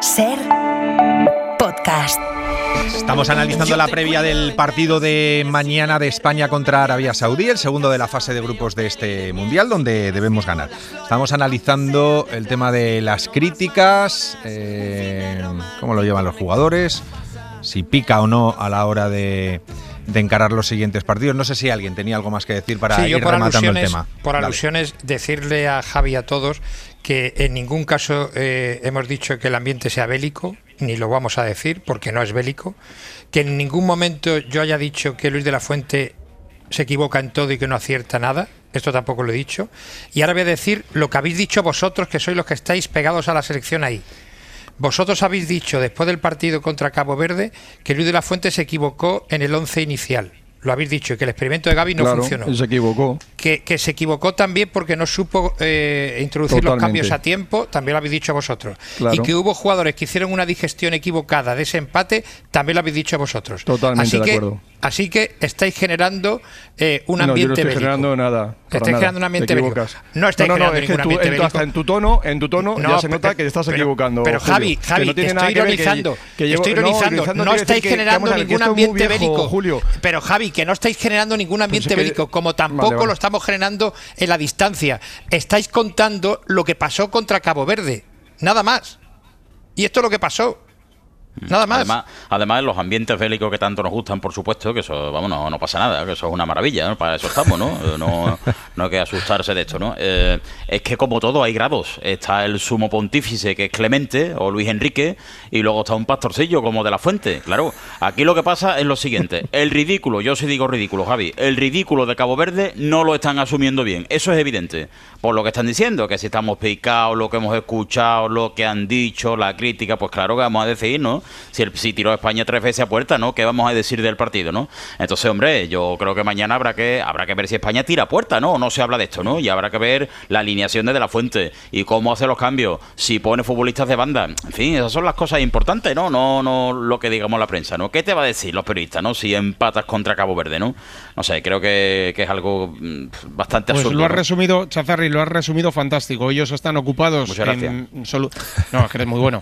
SER Podcast. Estamos analizando la previa del partido de mañana de España contra Arabia Saudí, el segundo de la fase de grupos de este Mundial, donde debemos ganar. Estamos analizando el tema de las críticas, cómo lo llevan los jugadores, si pica o no a la hora de encarar los siguientes partidos. No sé si alguien tenía algo más que decir para ir rematando el tema. Por alusiones, decirle a Javi y a todos que en ningún caso hemos dicho que el ambiente sea bélico, ni lo vamos a decir porque no es bélico, que en ningún momento yo haya dicho que Luis de la Fuente se equivoca en todo y que no acierta nada. Esto tampoco lo he dicho. Y ahora voy a decir lo que habéis dicho vosotros, que sois los que estáis pegados a la selección ahí. Vosotros habéis dicho después del partido contra Cabo Verde que Luis de la Fuente se equivocó en el 11 inicial. Lo habéis dicho, y que el experimento de Gavi no funcionó. Se equivocó. Que se equivocó también porque no supo introducir los cambios a tiempo, también lo habéis dicho vosotros. Claro. Y que hubo jugadores que hicieron una digestión equivocada de ese empate, también lo habéis dicho vosotros. Totalmente de acuerdo. Así que estáis generando un ambiente bélico. No, yo no estoy generando nada. Estáis generando un ambiente bélico. No estáis generando ningún ambiente bélico. Hasta en tu tono ya se nota que te estás equivocando. Pero Javi, no estoy ironizando. Estoy ironizando. No estáis generando ningún ambiente bélico. Julio. Pero Javi, que no estáis generando ningún ambiente bélico, como tampoco lo estamos generando en la distancia. Estáis contando lo que pasó contra Cabo Verde. Nada más. Y esto es lo que pasó. Nada más. Además, los ambientes bélicos que tanto nos gustan, por supuesto, que eso, vamos, no pasa nada, que eso es una maravilla, ¿no? Para eso estamos, ¿no? No hay que asustarse de esto, ¿no? Es que como todo hay grados. Está el sumo pontífice, que es Clemente, o Luis Enrique, y luego está un pastorcillo como de la Fuente. Claro, aquí lo que pasa es lo siguiente. El ridículo, yo sí digo ridículo, Javi, el ridículo de Cabo Verde no lo están asumiendo bien. Eso es evidente. Por lo que están diciendo, que si estamos picados, lo que hemos escuchado, lo que han dicho, la crítica, pues claro que vamos a decir, ¿no? Si tiró a España 3 veces a puerta, ¿no? ¿Qué vamos a decir del partido, no? Entonces, hombre, yo creo que mañana habrá que ver si España tira a puerta, ¿no? No se habla de esto, ¿no? Y habrá que ver la alineación de la Fuente y cómo hace los cambios, si pone futbolistas de banda. En fin, esas son las cosas importantes, ¿no? No lo que digamos la prensa, ¿no? ¿Qué te va a decir los periodistas, no? Si empatas contra Cabo Verde, ¿no? No sé, creo que es algo bastante absurdo. Pues lo has resumido, Chazarri, lo has resumido fantástico. Ellos están ocupados en no, es que eres muy bueno.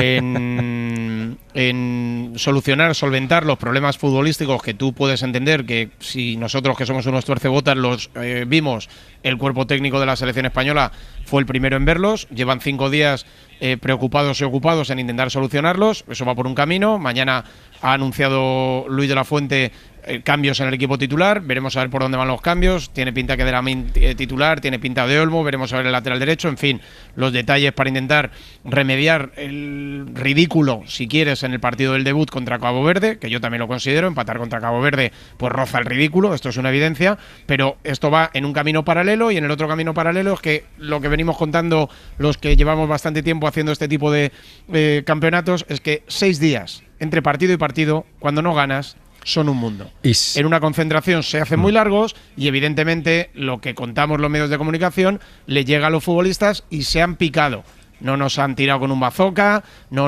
En solventar los problemas futbolísticos que tú puedes entender, que si nosotros que somos unos tuercebotas los vimos, el cuerpo técnico de la selección española fue el primero en verlos. Llevan 5 días preocupados y ocupados en intentar solucionarlos. Eso va por un camino. Mañana ha anunciado Luis de la Fuente cambios en el equipo titular, veremos a ver por dónde van los cambios. Tiene pinta que de la titular, tiene pinta de Olmo, veremos a ver el lateral derecho, en fin, los detalles para intentar remediar el ridículo, si quieres, en el partido del debut contra Cabo Verde, que yo también lo considero. Empatar contra Cabo Verde pues roza el ridículo, esto es una evidencia, pero esto va en un camino paralelo, y en el otro camino paralelo es que lo que venimos contando los que llevamos bastante tiempo haciendo este tipo de campeonatos es que 6 días entre partido y partido, cuando no ganas, son un mundo. En una concentración se hacen muy largos, y evidentemente lo que contamos los medios de comunicación le llega a los futbolistas y se han picado. No nos han tirado con un bazooka,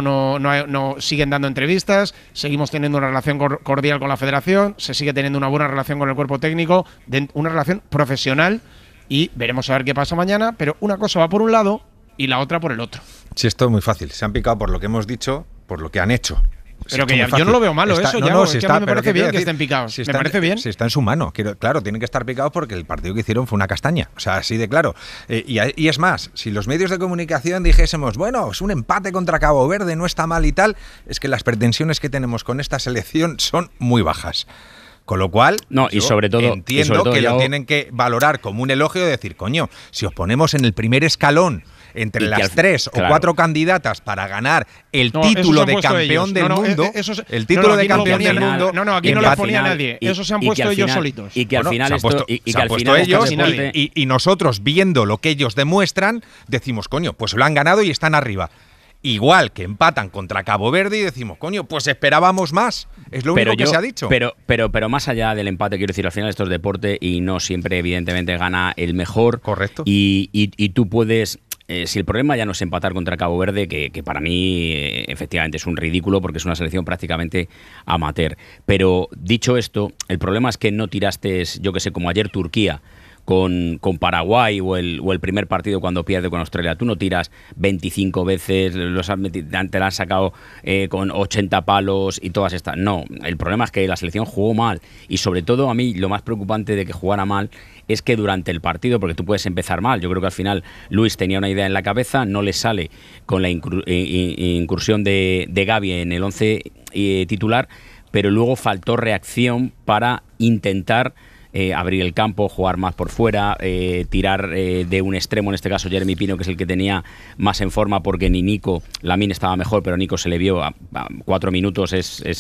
no siguen dando entrevistas, seguimos teniendo una relación cordial con la federación, se sigue teniendo una buena relación con el cuerpo técnico, una relación profesional, y veremos a ver qué pasa mañana, pero una cosa va por un lado y la otra por el otro. Sí, esto es muy fácil. Se han picado por lo que hemos dicho, por lo que han hecho. Pero que yo no lo veo malo, eso ya. Es que a mí me parece bien que estén picados. Me parece bien. Si está en su mano. Claro, tienen que estar picados porque el partido que hicieron fue una castaña. O sea, así de claro. Y es más, si los medios de comunicación dijésemos, bueno, es un empate contra Cabo Verde, no está mal y tal, es que las pretensiones que tenemos con esta selección son muy bajas. Con lo cual, y sobre todo, entiendo que lo tienen que valorar como un elogio, de decir, coño, si os ponemos en el primer escalón entre las 3 o 4 candidatas para ganar el título de campeón del mundo, el título de campeón del mundo, aquí no lo ponía nadie, eso se han puesto ellos solitos. Y que al final se han puesto ellos, y nosotros, viendo lo que ellos demuestran, decimos, coño, pues lo han ganado y están arriba. Igual que empatan contra Cabo Verde y decimos, coño, pues esperábamos más. Es lo único que se ha dicho. Pero más allá del empate, quiero decir, al final esto es deporte y no siempre, evidentemente, gana el mejor. Correcto. Y tú puedes... si el problema ya no es empatar contra Cabo Verde, que para mí efectivamente es un ridículo porque es una selección prácticamente amateur. Pero dicho esto, el problema es que no tiraste, yo que sé, como ayer Turquía, con Paraguay o el primer partido cuando pierde con Australia. Tú no tiras 25 veces, te la han sacado con 80 palos y todas estas. No, el problema es que la selección jugó mal y sobre todo a mí lo más preocupante de que jugara mal es que durante el partido, porque tú puedes empezar mal, yo creo que al final Luis tenía una idea en la cabeza, no le sale con la incursión de Gavi en el 11 titular, pero luego faltó reacción para intentar abrir el campo, jugar más por fuera, tirar de un extremo, en este caso Jeremy Pino, que es el que tenía más en forma, porque ni Nico, Lamine estaba mejor, pero Nico se le vio a 4 minutos,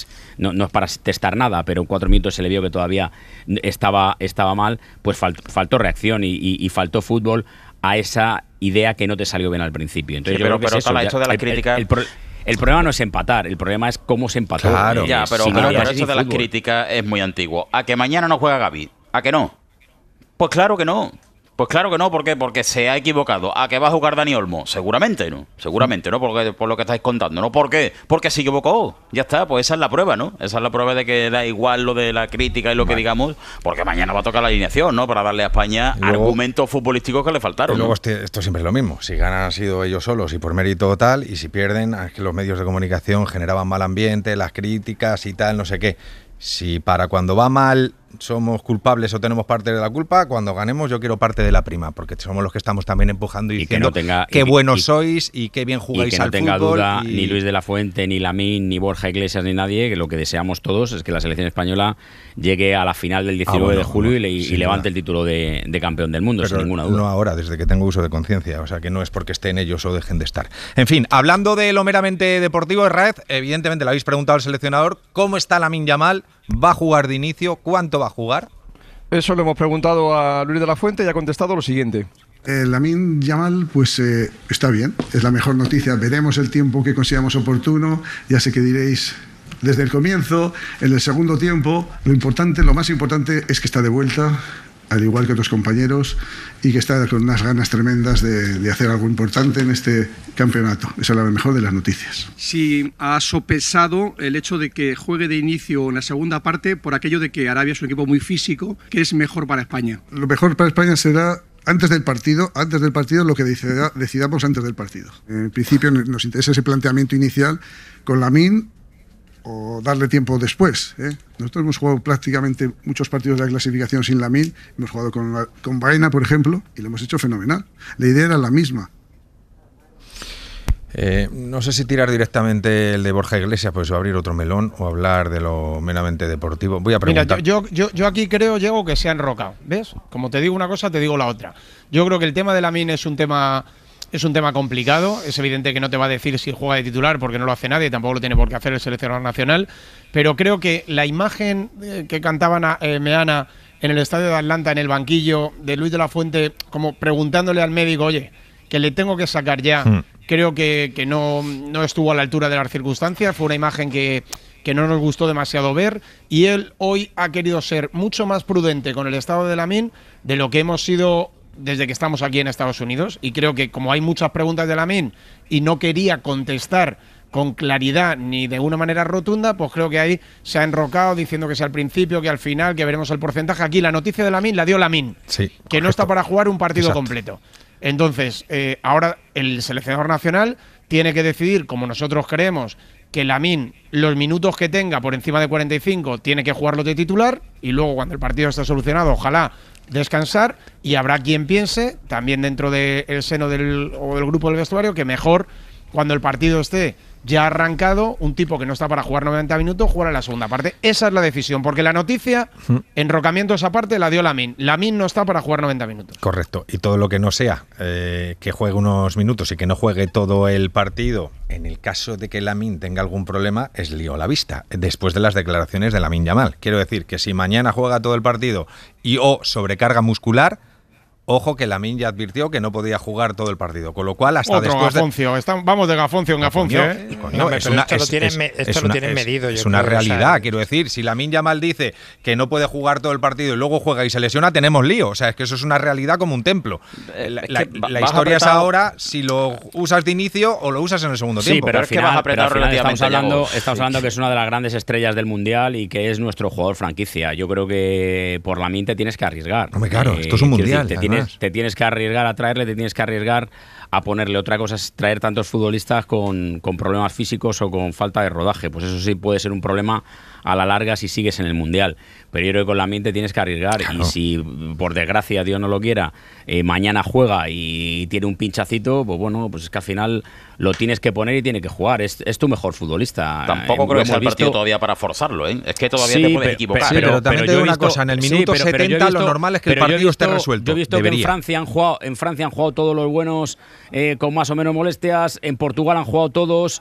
no es para testar nada, pero en 4 minutos se le vio que todavía estaba mal, pues faltó reacción y faltó fútbol a esa idea que no te salió bien al principio. Entonces, sí, pero tal hecho de la crítica... El problema no es empatar, el problema es cómo se empató. Claro. Ya, pero eso de las críticas es muy antiguo. ¿A que mañana no juega Gavi? ¿A que no? Pues claro que no. Pues claro que no, ¿por qué? Porque se ha equivocado. ¿A que va a jugar Dani Olmo? Seguramente no, porque, por lo que estáis contando, ¿no? ¿Por qué? Porque se equivocó. Ya está, pues esa es la prueba, ¿no? Esa es la prueba de que da igual lo de la crítica y lo que digamos, porque mañana va a tocar la alineación, ¿no? Para darle a España argumentos futbolísticos que le faltaron. Y luego ¿no? esto siempre es lo mismo. Si ganan han sido ellos solos y por mérito tal, y si pierden, es que los medios de comunicación generaban mal ambiente, las críticas y tal, no sé qué. Si para cuando va mal somos culpables o tenemos parte de la culpa, cuando ganemos yo quiero parte de la prima, porque somos los que estamos también empujando y diciendo qué buenos sois y qué bien jugáis al fútbol. Y que no tenga duda ni Luis de la Fuente, ni Lamine, ni Borja Iglesias, ni nadie, que lo que deseamos todos es que la selección española llegue a la final del 19 de julio y levante el título de campeón del mundo, sin ninguna duda. No ahora, desde que tengo uso de conciencia, o sea que no es porque estén ellos o dejen de estar. En fin, hablando de lo meramente deportivo, Raez, evidentemente le habéis preguntado al seleccionador cómo está Lamine Yamal. ¿Va a jugar de inicio? ¿Cuánto va a jugar? Eso le hemos preguntado a Luis de la Fuente y ha contestado lo siguiente. Lamine Yamal pues está bien, es la mejor noticia. Veremos el tiempo que consideramos oportuno. Ya sé que diréis desde el comienzo, en el segundo tiempo. Lo más importante es que está de vuelta, al igual que otros compañeros, y que está con unas ganas tremendas de hacer algo importante en este campeonato. Esa es la mejor de las noticias. Sí, ha sopesado el hecho de que juegue de inicio en la segunda parte por aquello de que Arabia es un equipo muy físico, que es mejor para España. Lo mejor para España será antes del partido lo que decidamos antes del partido. En principio nos interesa ese planteamiento inicial con Lamine, o darle tiempo después. Nosotros hemos jugado prácticamente muchos partidos de la clasificación sin Lamine, hemos jugado con Baena, por ejemplo, y lo hemos hecho fenomenal. La idea era la misma. No sé si tirar directamente el de Borja Iglesias, pues va a abrir otro melón, o hablar de lo meramente deportivo. Voy a preguntar. Mira, yo aquí creo, Diego, que se ha enrocado. ¿Ves? Como te digo una cosa, te digo la otra. Yo creo que el tema de Lamine es un tema complicado. Es evidente que no te va a decir si juega de titular porque no lo hace nadie, tampoco lo tiene por qué hacer el seleccionador nacional, pero creo que la imagen que cantaban a Meana en el estadio de Atlanta, en el banquillo, de Luis de la Fuente, como preguntándole al médico, oye, que le tengo que sacar ya, creo que no estuvo a la altura de las circunstancias. Fue una imagen que no nos gustó demasiado ver, y él hoy ha querido ser mucho más prudente con el estado de Lamine de lo que hemos sido desde que estamos aquí en Estados Unidos, y creo que como hay muchas preguntas de Lamine y no quería contestar con claridad ni de una manera rotunda, pues creo que ahí se ha enrocado diciendo que sea al principio, que al final, que veremos el porcentaje. Aquí la noticia de Lamine la dio Lamine, sí, que correcto. No está para jugar un partido completo. Entonces, ahora el seleccionador nacional tiene que decidir, como nosotros creemos, que Lamine, los minutos que tenga por encima de 45, tiene que jugarlos de titular, y luego cuando el partido esté solucionado, ojalá descansar, y habrá quien piense, también dentro del seno del grupo del vestuario, que mejor cuando el partido esté ya arrancado, un tipo que no está para jugar 90 minutos, jugar a la segunda parte. Esa es la decisión, porque la noticia, enrocamiento esa parte, la dio Lamine. Lamine no está para jugar 90 minutos. Correcto. Y todo lo que no sea que juegue unos minutos y que no juegue todo el partido, en el caso de que Lamine tenga algún problema, es lío a la vista, después de las declaraciones de Lamine Yamal. Quiero decir que si mañana juega todo el partido y o sobrecarga muscular, Ojo que Lamine ya advirtió que no podía jugar todo el partido, con lo cual hasta Otro después Gafoncio. Vamos de Gafoncio en Gafoncio. Coño, esto lo tienen medido. Es una realidad, quiero decir. Si Lamine Yamal dice que no puede jugar todo el partido y luego juega y se lesiona, tenemos lío. O sea, es que eso es una realidad como un templo. La historia es ahora si lo usas de inicio o lo usas en el segundo tiempo. Pero al final, estamos hablando sí. que es una de las grandes estrellas del Mundial y que es nuestro jugador franquicia. Yo creo que por Lamine te tienes que arriesgar. Hombre, claro, esto es un Mundial. Te tienes que arriesgar a traerle, te tienes que arriesgar a ponerle. Otra cosa es traer tantos futbolistas con problemas físicos o con falta de rodaje. Pues eso sí puede ser un problema a la larga si sigues en el Mundial. Pero yo creo que con Lamine te tienes que arriesgar. Claro. Y si, por desgracia, Dios no lo quiera, mañana juega y tiene un pinchacito, pues bueno, pues es que al final lo tienes que poner y tiene que jugar. Es tu mejor futbolista. Tampoco creo que sea el partido todavía para forzarlo, ¿eh? Es que todavía te puedes equivocar. Pero también te digo una cosa, en el minuto 70 lo normal es que el partido esté resuelto. Yo he visto que en Francia han jugado todos los buenos con más o menos molestias. En Portugal han jugado todos.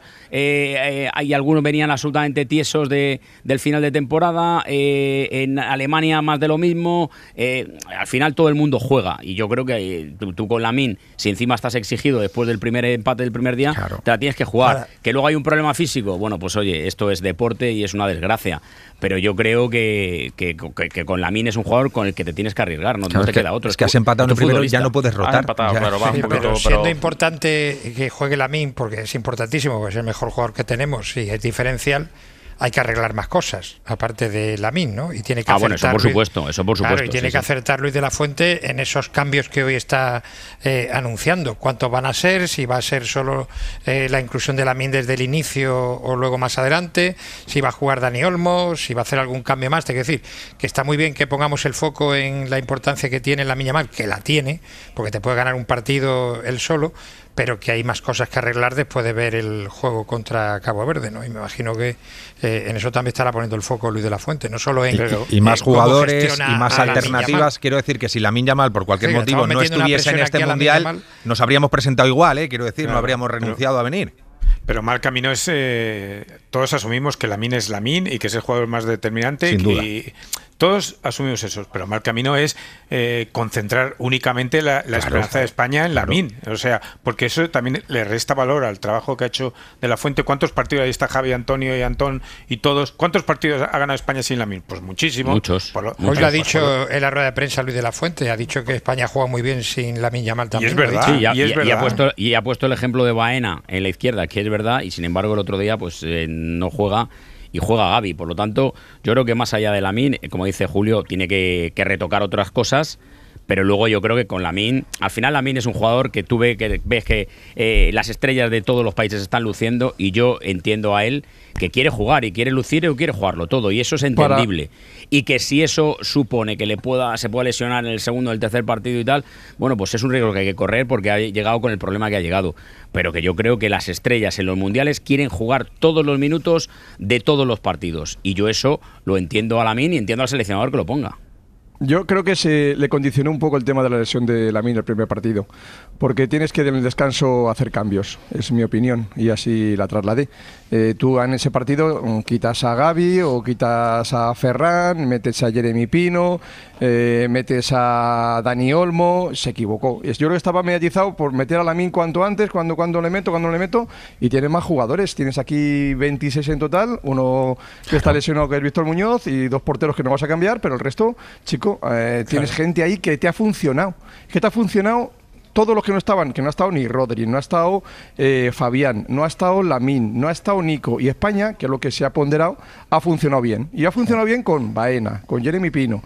Hay algunos venían absolutamente tiesos del final de temporada. En Alemania más de lo mismo. Al final todo el mundo juega. Y yo creo que tú con Lamine, si encima estás exigido después del primer empate del primer día, claro, te la tienes que jugar. Ahora, que luego hay un problema físico. Bueno, pues oye, esto es deporte y es una desgracia. Pero yo creo que con Lamine es un jugador con el que te tienes que arriesgar. No te queda otro. Es que has empatado en el primero y ya no puedes rotar. Pero siendo importante que juegue Lamine, porque es importantísimo, porque es el mejor jugador que tenemos y es diferencial, hay que arreglar más cosas, aparte de Lamine, ¿no? Y tiene que bueno, eso por supuesto. Claro, y tiene que acertar Luis de la Fuente en esos cambios que hoy está anunciando. ¿Cuántos van a ser? Si va a ser solo la inclusión de Lamine desde el inicio o luego más adelante, si va a jugar Dani Olmo, si va a hacer algún cambio más. Te quiero decir que está muy bien que pongamos el foco en la importancia que tiene Lamine Yamal, que la tiene, porque te puede ganar un partido él solo, pero que hay más cosas que arreglar después de ver el juego contra Cabo Verde, ¿no? Y me imagino que en eso también estará poniendo el foco Luis de la Fuente, no solo en y más jugadores y más alternativas. Quiero decir que si Lamine Yamal por cualquier motivo no estuviese en este Mundial, nos habríamos presentado igual, quiero decir, claro, no habríamos renunciado a venir. Pero mal camino es... todos asumimos que Lamine es Lamine y que es el jugador más determinante. Sin duda. Todos asumimos eso, pero mal camino es concentrar únicamente la esperanza de España en Lamine. O sea, porque eso también le resta valor al trabajo que ha hecho de la Fuente. ¿Cuántos partidos? Ahí está Javi, Antonio y Antón y todos. ¿Cuántos partidos ha ganado España sin Lamine? Pues muchísimos. Muchos. Hoy lo ha dicho en la rueda de prensa Luis de la Fuente. Ha dicho que España juega muy bien sin Lamine Yamal también. Y es verdad. Sí, y ha puesto el ejemplo de Baena en la izquierda, que es verdad, y sin embargo el otro día pues no juega. Y juega Gavi, por lo tanto, yo creo que más allá de Lamine, como dice Julio, tiene que retocar otras cosas, pero luego yo creo que con Lamine, al final Lamine es un jugador que tú ves que las estrellas de todos los países están luciendo y yo entiendo a él que quiere jugar y quiere lucir y quiere jugarlo todo y eso es entendible. Y que si eso supone que se pueda lesionar en el segundo o el tercer partido y tal, bueno, pues es un riesgo que hay que correr porque ha llegado con el problema que ha llegado. Pero que yo creo que las estrellas en los mundiales quieren jugar todos los minutos de todos los partidos. Y yo eso lo entiendo a Lamine y entiendo al seleccionador que lo ponga. Yo creo que se le condicionó un poco el tema de la lesión de Lamine el primer partido, porque tienes que en el descanso hacer cambios, es mi opinión, y así la trasladé. Tú en ese partido quitas a Gavi o quitas a Ferran, metes a Jeremy Pino, metes a Dani Olmo, se equivocó. Yo creo que estaba mediatizado por meter a Lamine cuanto antes, cuando le meto, y tienes más jugadores. Tienes aquí 26 en total, uno que está lesionado que es Víctor Muñoz y 2 porteros que no vas a cambiar, pero el resto, chicos, tienes gente ahí que te ha funcionado. Que te ha funcionado todos los que no estaban, que no ha estado ni Rodri, no ha estado Fabián, no ha estado Lamine, no ha estado Nico. Y España, que es lo que se ha ponderado, ha funcionado bien. Y ha funcionado bien con Baena, con Jeremy Pino,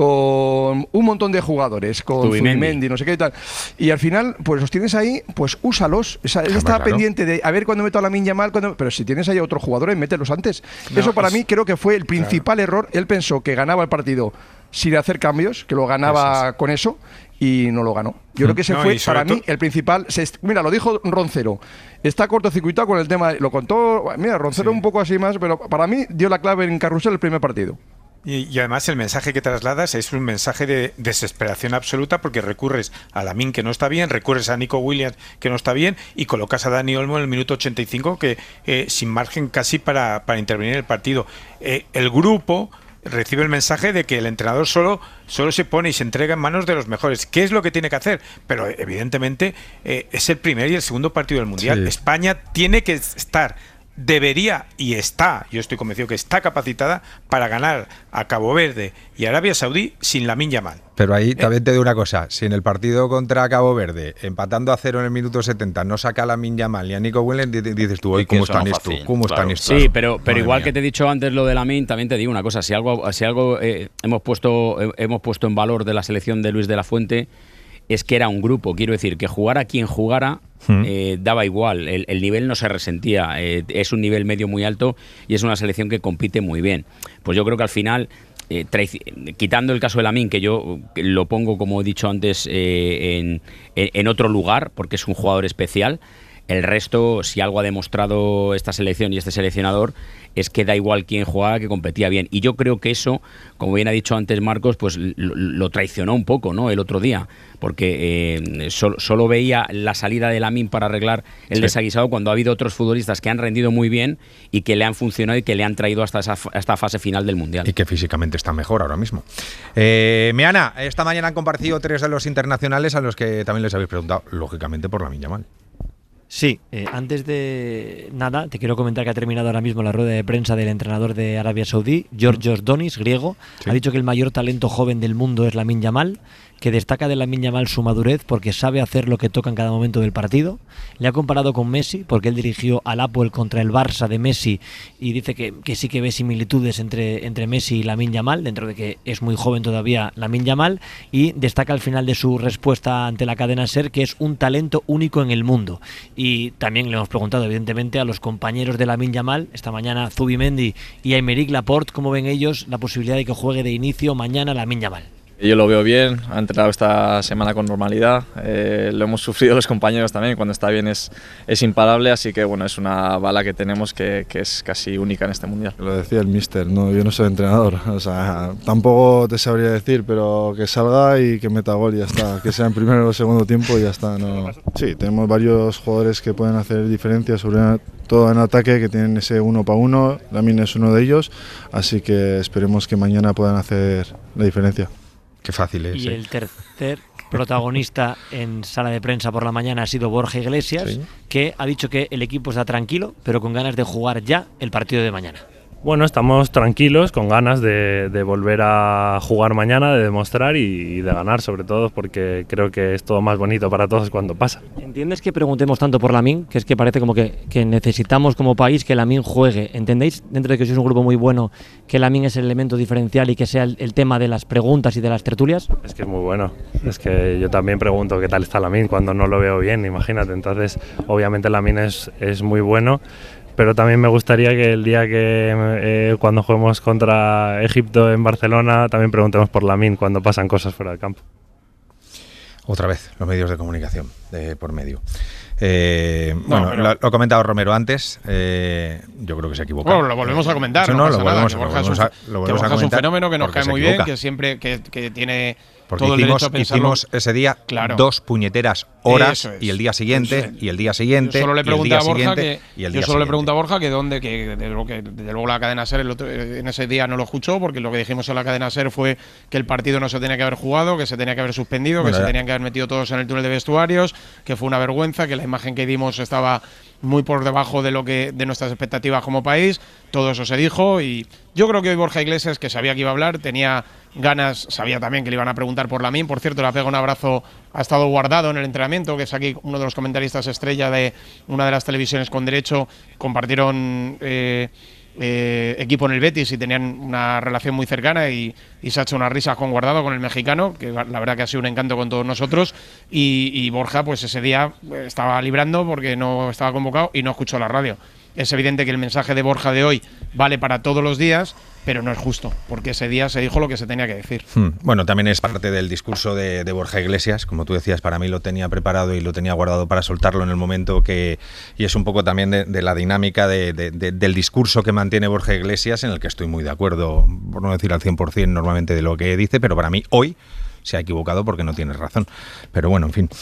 con un montón de jugadores, con Zubimendi, no sé qué y tal. Y al final, pues los tienes ahí, pues úsalos. Él estaba pendiente de a ver cuándo meto a Lamine Yamal, pero si tienes ahí a otros jugadores, mételos antes. Eso para mí creo que fue el principal error. Él pensó que ganaba el partido sin hacer cambios, que lo ganaba con eso, y no lo ganó. Yo creo que ese fue, para mí, el principal. Mira, lo dijo Roncero. Está cortocircuitado con el tema. Lo contó. Mira, Roncero un poco así más, pero para mí dio la clave en Carrusel el primer partido. Y además el mensaje que trasladas es un mensaje de desesperación absoluta porque recurres a Lamine que no está bien, recurres a Nico Williams que no está bien y colocas a Dani Olmo en el minuto 85 que sin margen casi para intervenir en el partido. El grupo recibe el mensaje de que el entrenador solo se pone y se entrega en manos de los mejores. ¿Qué es lo que tiene que hacer? Pero evidentemente es el primer y el segundo partido del Mundial. Sí. España tiene que estar, debería y está, yo estoy convencido que está capacitada para ganar a Cabo Verde y Arabia Saudí sin Lamine Yamal. Pero ahí también te digo una cosa, si en el partido contra Cabo Verde, empatando a 0 en el minuto 70, no saca a Lamine Yamal ni a Nico Williams, dices tú, hoy ¿cómo están esto? ¿Cómo están estos? Sí, pero igual que te he dicho antes lo de Lamine, también te digo una cosa, si algo hemos puesto en valor de la selección de Luis de la Fuente, es que era un grupo, quiero decir, que jugara quien jugara, daba igual, el nivel no se resentía, es un nivel medio muy alto y es una selección que compite muy bien. Pues yo creo que al final, quitando el caso de Lamine, que yo lo pongo, como he dicho antes, en otro lugar, porque es un jugador especial, el resto, si algo ha demostrado esta selección y este seleccionador, es que da igual quién jugaba, que competía bien. Y yo creo que eso, como bien ha dicho antes Marcos, pues lo traicionó un poco, ¿no? El otro día, porque solo veía la salida de Lamine para arreglar el desaguisado, cuando ha habido otros futbolistas que han rendido muy bien y que le han funcionado y que le han traído hasta esta fase final del Mundial. Y que físicamente está mejor ahora mismo. Meana, esta mañana han compartido 3 de los internacionales a los que también les habéis preguntado, lógicamente, por Lamine Yamal. Sí, antes de nada, te quiero comentar que ha terminado ahora mismo la rueda de prensa del entrenador de Arabia Saudí, Georgios Donis, griego. Sí. Ha dicho que el mayor talento joven del mundo es Lamine Yamal, que destaca de Lamine Yamal su madurez porque sabe hacer lo que toca en cada momento del partido. Le ha comparado con Messi porque él dirigió al Apoel contra el Barça de Messi y dice que sí que ve similitudes entre Messi y Lamine Yamal, dentro de que es muy joven todavía Lamine Yamal, y destaca al final de su respuesta ante la cadena SER que es un talento único en el mundo. Y también le hemos preguntado evidentemente a los compañeros de Lamine Yamal, esta mañana Zubimendi y Aymeric Laporte, cómo ven ellos la posibilidad de que juegue de inicio mañana Lamine Yamal. Yo lo veo bien, ha entrenado esta semana con normalidad, lo hemos sufrido los compañeros también, cuando está bien es imparable, así que bueno, es una bala que tenemos que es casi única en este Mundial. Lo decía el míster, no, yo no soy entrenador, o sea, tampoco te sabría decir, pero que salga y que meta gol y ya está, que sea en primero o segundo tiempo y ya está. No. Sí, tenemos varios jugadores que pueden hacer diferencia, sobre todo en ataque, que tienen ese 1 para 1, Lamine es uno de ellos, así que esperemos que mañana puedan hacer la diferencia. Qué fácil es. Y el tercer protagonista en sala de prensa por la mañana ha sido Borja Iglesias, ¿sí?, que ha dicho que el equipo está tranquilo, pero con ganas de jugar ya el partido de mañana. Bueno, estamos tranquilos, con ganas de volver a jugar mañana, de demostrar y de ganar, sobre todo, porque creo que es todo más bonito para todos cuando pasa. ¿Entiendes que preguntemos tanto por Lamine? Que es que parece como que necesitamos como país que Lamine juegue. ¿Entendéis, dentro de que sois un grupo muy bueno, que Lamine es el elemento diferencial y que sea el tema de las preguntas y de las tertulias? Es que es muy bueno. Es que yo también pregunto qué tal está Lamine cuando no lo veo bien, imagínate. Entonces, obviamente Lamine es muy bueno. Pero también me gustaría que el día que cuando juguemos contra Egipto en Barcelona también preguntemos por Lamine cuando pasan cosas fuera del campo. Otra vez, los medios de comunicación por medio. Bueno, lo ha comentado Romero antes, yo creo que se ha equivocado. Bueno, lo volvemos a comentar, no pasa nada, que Borja es un fenómeno que nos cae muy bien, que siempre que tiene porque todo el derecho a pensarlo. Hicimos ese día 2 puñeteras horas y el día siguiente, y el día siguiente, yo solo le pregunté a Borja que que desde luego la cadena SER en ese día no lo escuchó, porque lo que dijimos en la cadena SER fue que el partido no se tenía que haber jugado, que se tenía que haber suspendido, que se tenían que haber metido todos en el túnel de vestuarios, que fue una vergüenza, que la imagen que dimos estaba muy por debajo de nuestras expectativas como país. Todo eso se dijo y yo creo que hoy Borja Iglesias, que sabía que iba a hablar, tenía ganas, sabía también que le iban a preguntar por Lamine. Por cierto, le pega un abrazo, ha estado guardado en el entrenamiento, que es aquí uno de los comentaristas estrella de una de las televisiones con derecho. Compartieron equipo en el Betis y tenían una relación muy cercana y se ha hecho una risa con Guardado, con el mexicano, que la verdad que ha sido un encanto con todos nosotros, y Borja pues ese día estaba librando porque no estaba convocado y no escuchó la radio. Es evidente que el mensaje de Borja de hoy vale para todos los días, pero no es justo, porque ese día se dijo lo que se tenía que decir. Bueno, también es parte del discurso de Borja Iglesias, como tú decías, para mí lo tenía preparado y lo tenía guardado para soltarlo en el momento y es un poco también de la dinámica del discurso que mantiene Borja Iglesias, en el que estoy muy de acuerdo, por no decir al 100% normalmente de lo que dice, pero para mí hoy se ha equivocado porque no tienes razón. Pero bueno, en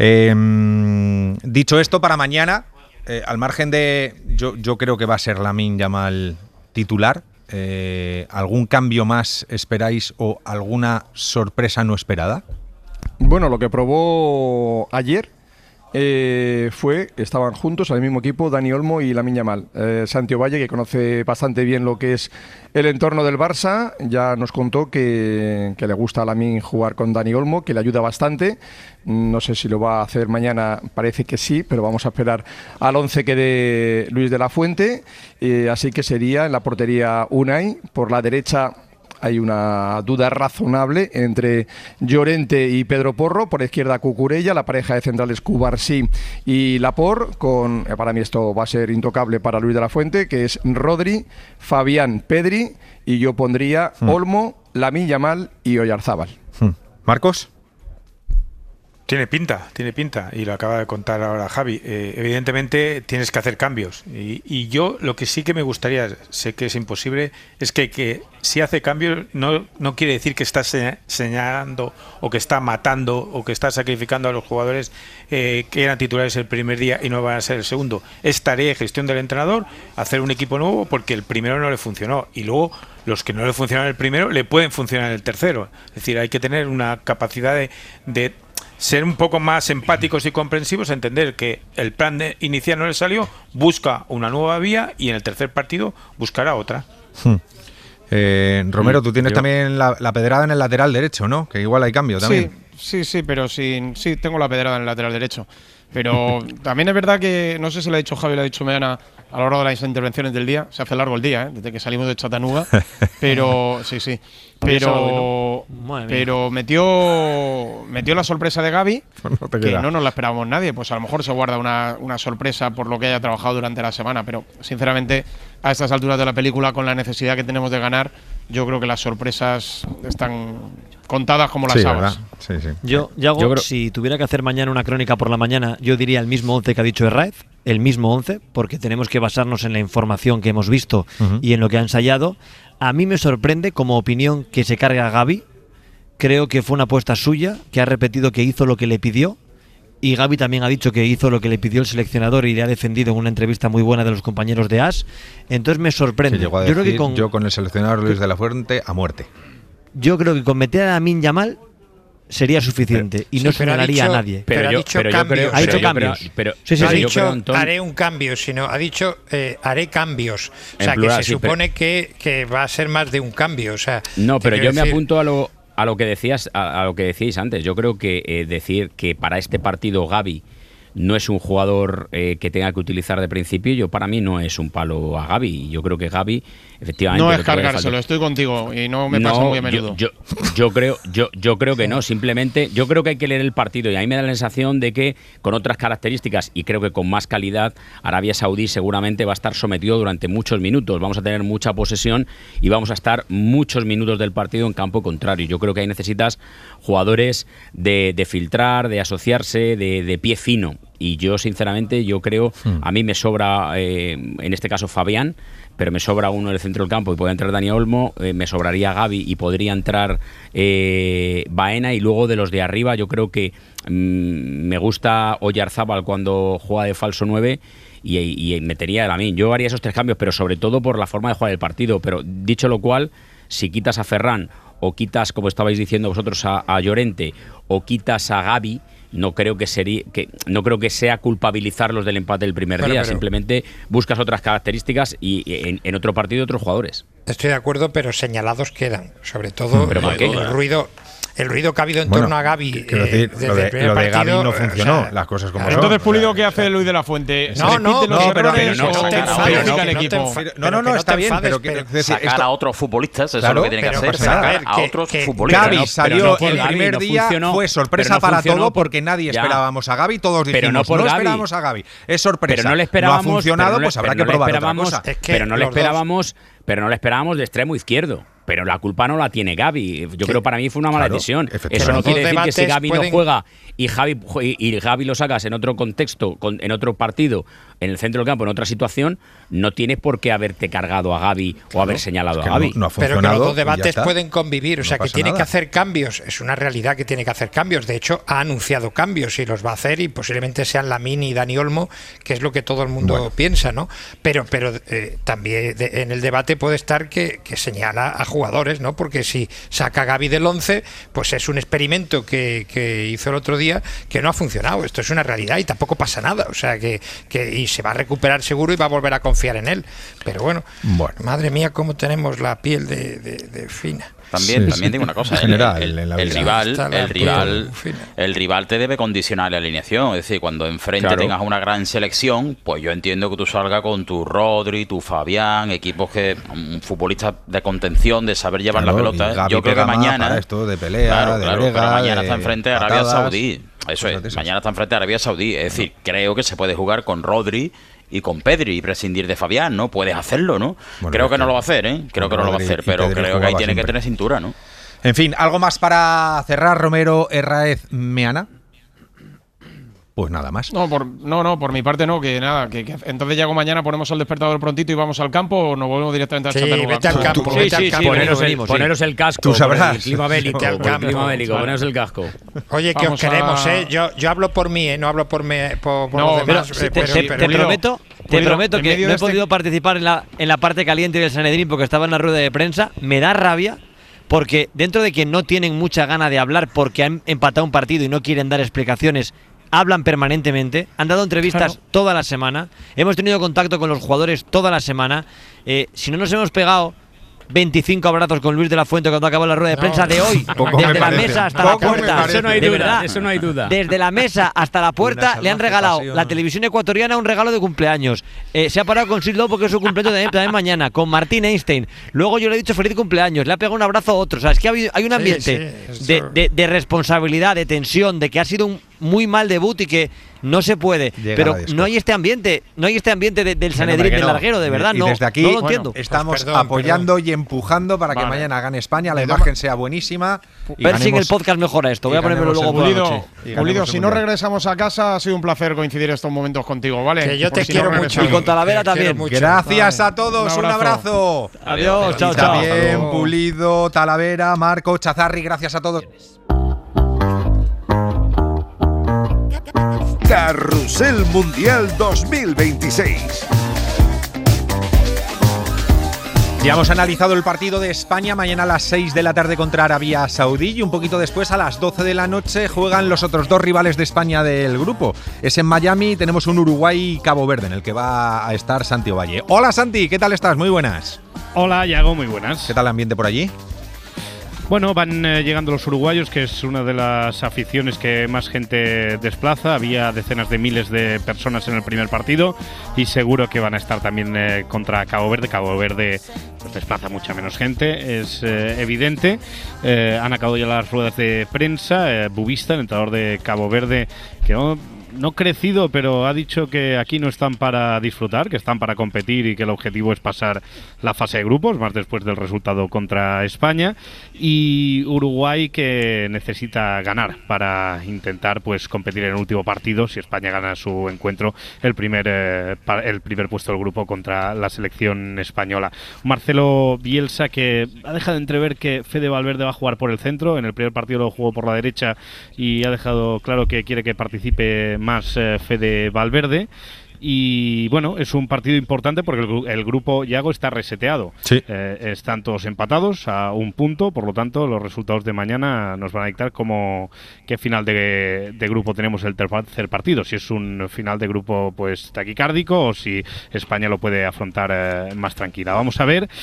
fin. Dicho esto, para mañana, al margen de... Yo creo que va a ser Lamine Yamal titular. ¿algún cambio más esperáis o alguna sorpresa no esperada? Bueno, lo que probó ayer estaban juntos al mismo equipo Dani Olmo y Lamine Yamal. Santi Ovalle, que conoce bastante bien lo que es el entorno del Barça, ya nos contó que le gusta a Lamine jugar con Dani Olmo, que le ayuda bastante. No sé si lo va a hacer mañana, parece que sí, pero vamos a esperar al 11 que dé Luis de la Fuente. Así que sería en la portería Unai, por la derecha hay una duda razonable entre Llorente y Pedro Porro, por la izquierda Cucurella, la pareja de centrales Cubarsí y Laporte, para mí esto va a ser intocable para Luis de la Fuente, que es Rodri, Fabián, Pedri, y yo pondría Olmo, Lamine Yamal y Oyarzábal. ¿Marcos? Tiene pinta, y lo acaba de contar ahora Javi. Evidentemente tienes que hacer cambios, y yo lo que sí que me gustaría, sé que es imposible, es que si hace cambios no quiere decir que está señalando o que está matando o que está sacrificando a los jugadores que eran titulares el primer día y no van a ser el segundo. Es tarea y gestión del entrenador hacer un equipo nuevo porque el primero no le funcionó, y luego los que no le funcionaron el primero le pueden funcionar el tercero. Es decir, hay que tener una capacidad de ser un poco más empáticos y comprensivos, entender que el plan inicial no le salió, busca una nueva vía y en el tercer partido buscará otra. Romero, tú tienes también la pedrada en el lateral derecho, ¿no? Que igual hay cambio también. Sí, pero sí tengo la pedrada en el lateral derecho. Pero también es verdad que, no sé si lo ha dicho Javi, lo ha dicho Meana a lo largo de las intervenciones del día, se hace largo el día, desde que salimos de Chattanooga, pero sí. Pero metió la sorpresa de Gavi, que no nos la esperábamos nadie. Pues a lo mejor se guarda una sorpresa por lo que haya trabajado durante la semana, pero sinceramente a estas alturas de la película, con la necesidad que tenemos de ganar, yo creo que las sorpresas están contadas como las habas. Sí. Yo si tuviera que hacer mañana una crónica por la mañana, yo diría el mismo 11 que ha dicho Herráez, el mismo 11, porque tenemos que basarnos en la información que hemos visto y en lo que ha ensayado. A mí me sorprende, como opinión, que se cargue a Gavi. Creo que fue una apuesta suya, que ha repetido que hizo lo que le pidió, y Gavi también ha dicho que hizo lo que le pidió el seleccionador y le ha defendido en una entrevista muy buena de los compañeros de AS. Entonces me sorprende. Llegó a decir, yo con el seleccionador Luis de la Fuente a muerte. Yo creo que con meter a Lamine Yamal sería suficiente y no señalaría a nadie. Pero ha dicho cambios. Ha dicho cambios. No ha dicho haré un cambio, sino ha dicho haré cambios. O sea, plural, que se supone que va a ser más de un cambio. O sea, no, pero yo me apunto a lo que decías, a lo que decíais antes. Yo creo que decir que para este partido Gavi no es un jugador que tenga que utilizar de principio, para mí no es un palo a Gavi. Yo creo que Gavi, efectivamente, no es cargárselo, estoy contigo y no me pasa muy a menudo. Yo creo que no, simplemente yo creo que hay que leer el partido, y a mí me da la sensación de que con otras características y creo que con más calidad, Arabia Saudí seguramente va a estar sometido durante muchos minutos. Vamos a tener mucha posesión y vamos a estar muchos minutos del partido en campo contrario. Yo creo que ahí necesitas jugadores de filtrar, de asociarse, de pie fino. Y yo, sinceramente, creo, a mí me sobra, en este caso Fabián, pero me sobra uno en el centro del campo y puede entrar Dani Olmo, me sobraría Gavi y podría entrar Baena, y luego de los de arriba yo creo que me gusta Oyarzábal cuando juega de falso 9 y metería a Lamine. Yo haría esos tres cambios, pero sobre todo por la forma de jugar el partido. Pero dicho lo cual, si quitas a Ferran o quitas, como estabais diciendo vosotros, a Llorente, o quitas a Gavi, no creo que sea culpabilizarlos del empate del primer día. Simplemente buscas otras características y en otro partido otros jugadores. Estoy de acuerdo, pero señalados quedan, sobre todo el ruido que ha habido en torno a Gavi. Quiero decir, lo de Gavi no funcionó, las cosas como son. Entonces, Pulido, ¿qué hace Luis de la Fuente? No, está bien, pero sacar a otros futbolistas, eso es lo que tiene que hacer, sacar a otros futbolistas. Gavi salió el primer día, fue sorpresa para todo, porque nadie esperábamos a Gavi, todos dijimos, no esperábamos a Gavi, es sorpresa, no ha funcionado, pues habrá que probar otra cosa. Pero no le esperábamos de extremo izquierdo. pero la culpa no la tiene Gavi. Yo creo para mí fue una mala decisión. Eso no quiere decir que si Gavi no juega y Gavi lo sacas en otro contexto, en otro partido, en el centro del campo, en otra situación, no tienes por qué haberte cargado a Gavi o haber señalado a Gavi. No ha pero funcionado, que los dos debates pueden convivir, o sea, no que tiene nada. que hacer cambios. Es una realidad que tiene que hacer cambios. De hecho, ha anunciado cambios y los va a hacer, y posiblemente sean Lamine y Dani Olmo, que es lo que todo el mundo piensa, ¿no? Pero también en el debate puede estar que señala a jugadores, ¿no? Porque si saca a Gavi del 11, pues es un experimento que hizo el otro día que no ha funcionado. Esto es una realidad y tampoco pasa nada. O sea, y se va a recuperar seguro y va a volver a confiar en él. Pero bueno, madre mía, cómo tenemos la piel de fina. También digo una cosa, el rival te debe condicionar la alineación. Es decir, cuando enfrente tengas una gran selección, pues yo entiendo que tú salgas con tu Rodri, tu Fabián, equipos que futbolistas de contención, de saber llevar la pelota. Yo creo que mañana para esto de pelea, pero mañana está enfrente de Arabia Saudí. Eso es, mañana está enfrente de Arabia Saudí. Es decir, creo que se puede jugar con Rodri y con Pedri y prescindir de Fabián, ¿no? Puedes hacerlo, ¿no? Creo que no lo va a hacer, ¿eh? Creo que no lo va a hacer, pero creo que ahí tiene que tener cintura, ¿no? En fin, ¿algo más para cerrar, Romero, Herráez, Meana? Pues nada más. No, por mi parte no, que nada, que entonces ya mañana ponemos el despertador prontito y vamos al campo, o nos volvemos directamente al Chattanooga. Vete al campo, poneros el casco. Tú sabrás. El clima bélico, poneros el casco. Oye, que os queremos, ¿eh? Yo hablo por mí, no hablo por los demás. Te prometo que no he podido participar en la parte caliente del Sanedrín porque estaba en la rueda de prensa. Me da rabia porque dentro de que no tienen mucha gana de hablar porque han empatado un partido y no quieren dar explicaciones, hablan permanentemente, han dado entrevistas toda la semana, hemos tenido contacto con los jugadores toda la semana. Si no nos hemos pegado 25 abrazos con Luis de la Fuente cuando acabó la rueda de prensa de hoy, desde la mesa hasta la puerta. Eso no hay duda. Desde la mesa hasta la puerta le han regalado la televisión ecuatoriana un regalo de cumpleaños. Se ha parado con Sid Lowe porque es su cumpleaños también mañana, con Martín Einstein. Luego yo le he dicho feliz cumpleaños, le ha pegado un abrazo a otro. O sea, es que hay un ambiente de responsabilidad, de tensión, de que ha sido un muy mal debut y que no se puede. Pero no hay este ambiente, del Sanedrín del larguero, de verdad. Y desde aquí no lo entiendo. Estamos apoyando y empujando para que mañana gane España, la imagen sea buenísima. Ver si en el podcast mejora esto. Voy a ponérmelo luego por la noche. Pulido, si no regresamos a casa, ha sido un placer coincidir estos momentos contigo, ¿vale? Que yo te quiero mucho. Y con Talavera también. Gracias a todos, un abrazo. Adiós, chao, chao. También Pulido, Talavera, Marco, Chazarri, gracias a todos. Carrusel Mundial 2026. Ya hemos analizado el partido de España mañana a las 6 de la tarde contra Arabia Saudí y un poquito después a las 12 de la noche juegan los otros dos rivales de España del grupo. Es en Miami, tenemos un Uruguay-Cabo Verde en el que va a estar Santi Ovalle. Hola Santi, ¿qué tal estás? Muy buenas. Hola Yago, muy buenas. ¿Qué tal el ambiente por allí? Bueno, van llegando los uruguayos, que es una de las aficiones que más gente desplaza. Había decenas de miles de personas en el primer partido y seguro que van a estar también contra Cabo Verde. Cabo Verde pues, desplaza mucha menos gente, es evidente. Han acabado ya las ruedas de prensa. Bubista, el entrenador de Cabo Verde, que no crecido, pero ha dicho que aquí no están para disfrutar, que están para competir y que el objetivo es pasar la fase de grupos, más después del resultado contra España. Y Uruguay, que necesita ganar para intentar pues competir en el último partido, si España gana su encuentro, el primer puesto del grupo contra la selección española. Marcelo Bielsa, que ha dejado de entrever que Fede Valverde va a jugar por el centro. En el primer partido lo jugó por la derecha y ha dejado claro que quiere que participe más Fede Valverde. Y bueno, es un partido importante porque el grupo Yago está reseteado. Sí. Están todos empatados a un punto, por lo tanto los resultados de mañana nos van a dictar qué final de grupo tenemos el tercer partido. Si es un final de grupo pues taquicárdico o si España lo puede afrontar más tranquila. Vamos a ver.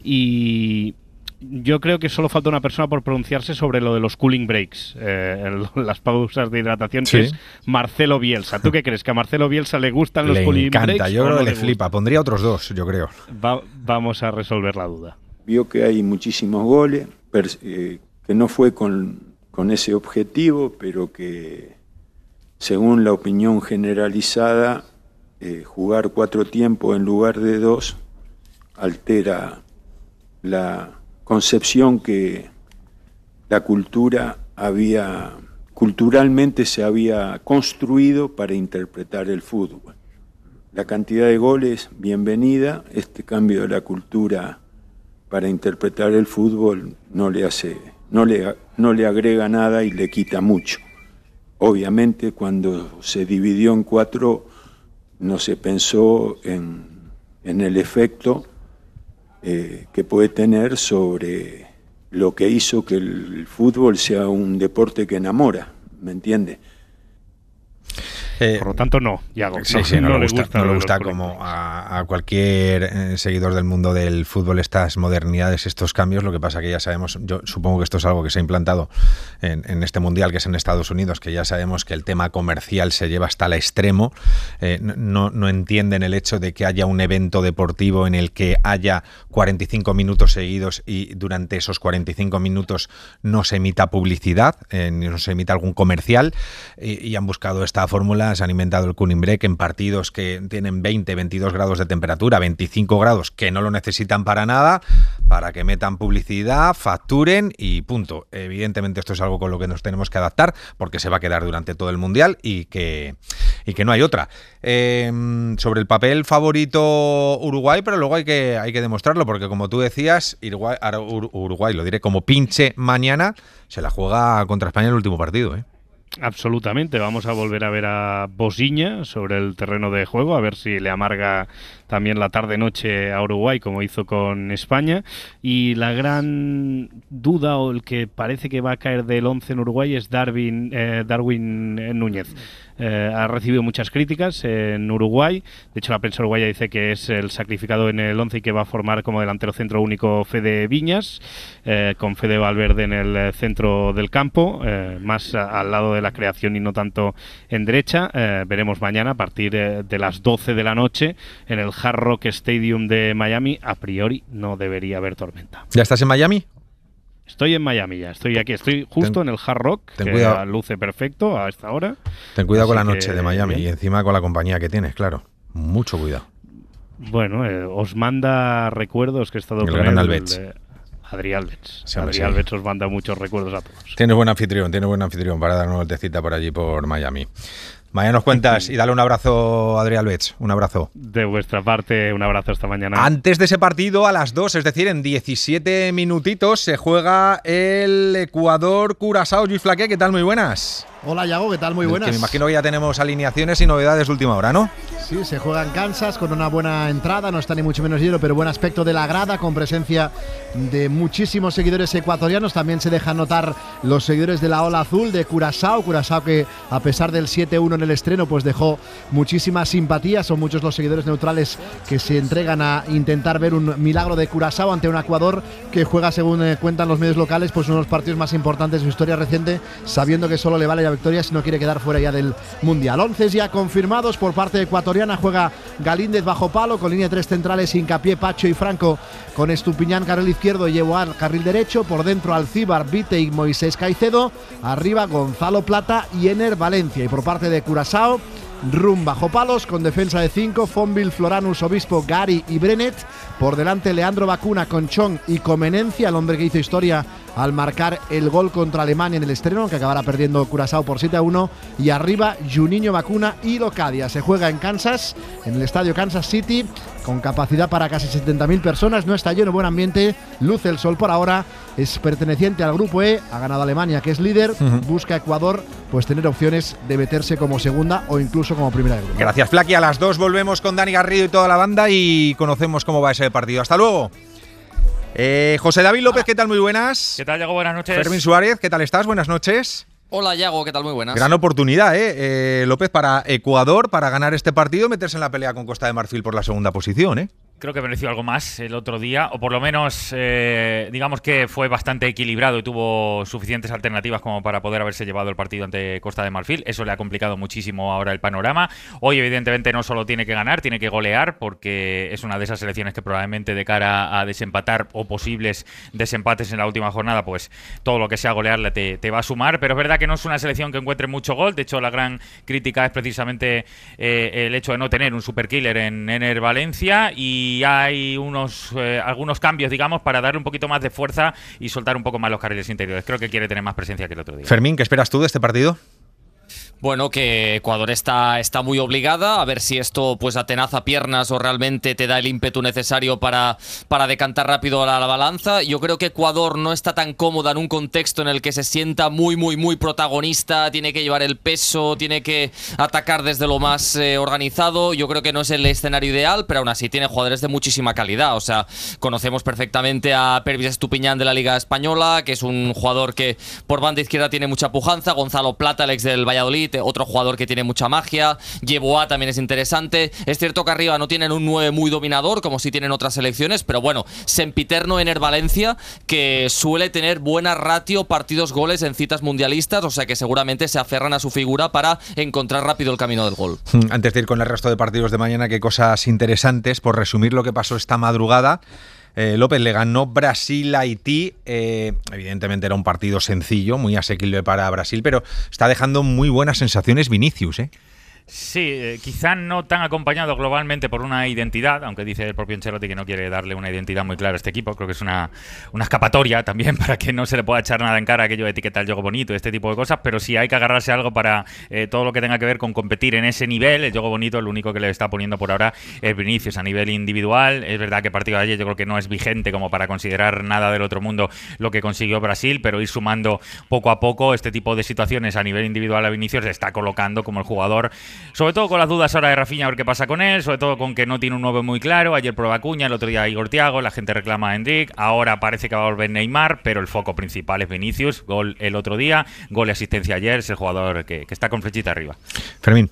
Y yo creo que solo falta una persona por pronunciarse sobre lo de los cooling breaks, las pausas de hidratación, que es Marcelo Bielsa. ¿Tú qué crees? ¿Que a Marcelo Bielsa le gustan los cooling breaks? Le encanta, yo creo que le flipa. Pondría otros dos, yo creo. Vamos a resolver la duda. Vio que hay muchísimos goles, que no fue con ese objetivo, pero que según la opinión generalizada, jugar 4 tiempos en lugar de 2 altera concepción que la cultura culturalmente se había construido para interpretar el fútbol. La cantidad de goles, bienvenida. Este cambio de la cultura para interpretar el fútbol no le agrega nada y le quita mucho. Obviamente, cuando se dividió en 4, no se pensó en el efecto que puede tener sobre lo que hizo que el fútbol sea un deporte que enamora, ¿me entiende? Por lo tanto, no, Yago. Sí, no le gusta como a cualquier seguidor del mundo del fútbol estas modernidades, estos cambios. Lo que pasa que ya sabemos, yo supongo que esto es algo que se ha implantado en este mundial que es en Estados Unidos, que ya sabemos que el tema comercial se lleva hasta el extremo. No entienden el hecho de que haya un evento deportivo en el que haya 45 minutos seguidos y durante esos 45 minutos no se emita publicidad, ni no se emita algún comercial, y han buscado esta fórmula. Se han inventado el cooling break en partidos que tienen 20, 22 grados de temperatura, 25 grados, que no lo necesitan para nada, para que metan publicidad, facturen y punto. Evidentemente esto es algo con lo que nos tenemos que adaptar porque se va a quedar durante todo el Mundial y que no hay otra. Sobre el papel favorito Uruguay, pero luego hay que demostrarlo porque como tú decías, Uruguay, lo diré como pinche mañana, se la juega contra España en el último partido, ¿eh? Absolutamente, vamos a volver a ver a Bosiña sobre el terreno de juego, a ver si le amarga también la tarde-noche a Uruguay como hizo con España, y la gran duda o el que parece que va a caer del 11 en Uruguay es Darwin Núñez. Ha recibido muchas críticas en Uruguay, de hecho la prensa uruguaya dice que es el sacrificado en el 11 y que va a formar como delantero centro único Fede Viñas, con Fede Valverde en el centro del campo, más al lado de la creación y no tanto en derecha. Veremos mañana a partir de las 12 de la noche en el Hard Rock Stadium de Miami. A priori no debería haber tormenta. ¿Ya estás en Miami? Estoy en Miami ya, estoy aquí, estoy justo en el Hard Rock, que luce perfecto a esta hora. Ten cuidado con la noche de Miami y encima con la compañía que tienes, claro. Mucho cuidado. Bueno, os manda recuerdos que he estado con él, Adri Alves. Sí, Adri Alves os manda muchos recuerdos a todos. Tienes buen anfitrión para dar una vueltecita por allí, por Miami. Mañana nos cuentas y dale un abrazo a Adri Alves. Un abrazo. De vuestra parte, un abrazo esta mañana. Antes de ese partido, a las 2, es decir, en 17 minutitos, se juega el Ecuador-Curazao. Luis Flaqué, ¿qué tal? Muy buenas. Hola, Yago, ¿qué tal? Muy buenas. Que me imagino que ya tenemos alineaciones y novedades de última hora, ¿no? Sí, se juega en Kansas con una buena entrada, no está ni mucho menos lleno, pero buen aspecto de la grada, con presencia de muchísimos seguidores ecuatorianos. También se dejan notar los seguidores de la Ola Azul de Curazao que a pesar del 7-1 en el estreno, pues dejó muchísima simpatía. Son muchos los seguidores neutrales que se entregan a intentar ver un milagro de Curazao ante un Ecuador que juega, según cuentan los medios locales, pues uno de los partidos más importantes de su historia reciente, sabiendo que solo le vale la victoria si no quiere quedar fuera ya del Mundial. 11 ya confirmados por parte ecuatoriana. Juega Galíndez bajo palo, con línea de 3 centrales, Hincapié, Pacho y Franco, con Estupiñán carril izquierdo y Yeboah carril derecho. Por dentro Alcíbar, Vite y Moisés Caicedo. Arriba Gonzalo Plata y Ener Valencia. Y por parte de Curazao, Rum bajo palos, con defensa de 5, Fonville, Floranus, Obispo, Gary y Brenet. Por delante Leandro Bacuna con Chong y Comenencia, el hombre que hizo historia al marcar el gol contra Alemania en el estreno, que acabará perdiendo Curazao por 7-1. Y arriba Juninho Bacuna y Locadia. Se juega en Kansas, en el estadio Kansas City, con capacidad para casi 70.000 personas. No está lleno, buen ambiente, luce el sol por ahora. Es perteneciente al grupo E, ha ganado Alemania, que es líder. Busca Ecuador pues tener opciones de meterse como segunda o incluso como primera de grupo. Gracias, Flaqui. A las 2 volvemos con Dani Garrido y toda la banda y conocemos cómo va ese partido. Hasta luego. José David López, ¿qué tal? Muy buenas. ¿Qué tal, Yago? Buenas noches. Fermín Suárez, ¿qué tal estás? Buenas noches. Hola, Yago, ¿qué tal? Muy buenas. Gran oportunidad, López, para Ecuador, para ganar este partido y meterse en la pelea con Costa de Marfil por la segunda posición, Creo que mereció algo más el otro día, o por lo menos digamos que fue bastante equilibrado y tuvo suficientes alternativas como para poder haberse llevado el partido ante Costa de Marfil. Eso le ha complicado muchísimo ahora el panorama. Hoy evidentemente no solo tiene que ganar, tiene que golear, porque es una de esas selecciones que probablemente de cara a desempatar o posibles desempates en la última jornada, pues todo lo que sea golearle te va a sumar. Pero es verdad que no es una selección que encuentre mucho gol. De hecho, la gran crítica es precisamente el hecho de no tener un superkiller en Ener Valencia. Y si hay algunos cambios, digamos, para darle un poquito más de fuerza y soltar un poco más los carriles interiores. Creo que quiere tener más presencia que el otro día. Fermín, ¿qué esperas tú de este partido? Bueno, que Ecuador está muy obligada, a ver si esto pues atenaza piernas o realmente te da el ímpetu necesario para decantar rápido la balanza. Yo creo que Ecuador no está tan cómoda en un contexto en el que se sienta muy protagonista, tiene que llevar el peso, tiene que atacar desde lo más organizado. Yo creo que no es el escenario ideal, pero aún así tiene jugadores de muchísima calidad. O sea, conocemos perfectamente a Pervis Estupiñán de la Liga Española, que es un jugador que por banda izquierda tiene mucha pujanza. Gonzalo Plata, el ex del Valladolid, otro jugador que tiene mucha magia. Yeboah también es interesante. Es cierto que arriba no tienen un 9 muy dominador como si tienen otras selecciones, pero bueno, sempiterno Ener Valencia, que suele tener buena ratio partidos-goles en citas mundialistas, o sea que seguramente se aferran a su figura para encontrar rápido el camino del gol. Antes de ir con el resto de partidos de mañana, qué cosas interesantes, por resumir lo que pasó esta madrugada. López, le ganó Brasil a Haití. Evidentemente era un partido sencillo, muy asequible para Brasil, pero está dejando muy buenas sensaciones Vinicius, ¿eh? Sí, quizá no tan acompañado globalmente por una identidad, aunque dice el propio Ancelotti que no quiere darle una identidad muy clara a este equipo. Creo que es una escapatoria también para que no se le pueda echar nada en cara aquello de etiquetar el juego bonito, este tipo de cosas, pero sí hay que agarrarse a algo para todo lo que tenga que ver con competir en ese nivel. El juego bonito, lo único que le está poniendo por ahora es Vinicius a nivel individual. Es verdad que el partido de ayer yo creo que no es vigente como para considerar nada del otro mundo lo que consiguió Brasil, pero ir sumando poco a poco este tipo de situaciones a nivel individual a Vinicius le está colocando como el jugador, sobre todo con las dudas ahora de Rafinha a ver qué pasa con él, sobre todo con que no tiene un 9 muy claro. Ayer prueba Acuña, el otro día Igor Thiago, la gente reclama a Endrick, ahora parece que va a volver Neymar, pero el foco principal es Vinicius. Gol el otro día, gol y asistencia ayer, es el jugador que está con flechita arriba. Fermín.